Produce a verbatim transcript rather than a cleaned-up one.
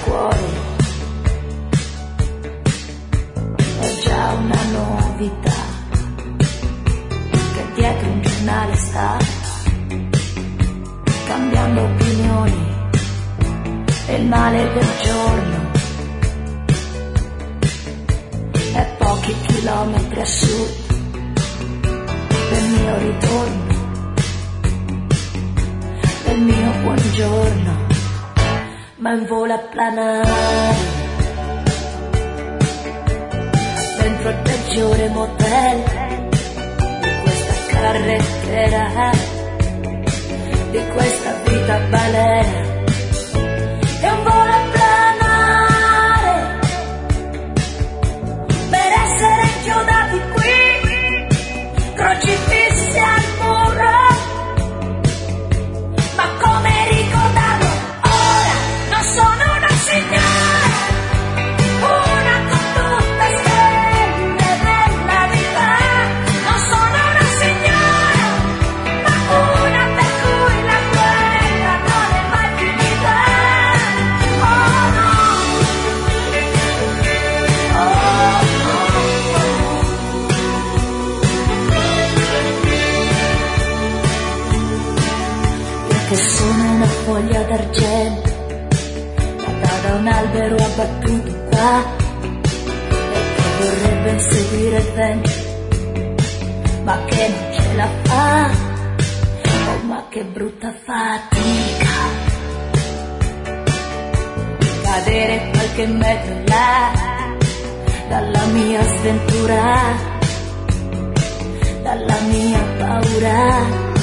cuore è già una novità, che dietro un giornale sta cambiando opinioni e il male del giorno è pochi chilometri a sud del mio ritorno, del mio buongiorno, ma in volo a planare dentro il peggiore motel di questa carrettera, di questa vita balena. È un volo a planare per essere chiodati qui, crocifissi al muro, ma come ricordarlo ora? Non sono una signora, una con tutte stelle della vita. Non sono una signora, ma una per cui la guerra non è mai finita. Oh no, oh no, perché sono una foglia d'argento nata da un albero abbattuto qua e che vorrebbe inseguire il vento, ma che non ce la fa. Oh, ma che brutta fatica cadere qualche metro in là dalla mia sventura, dalla mia paura.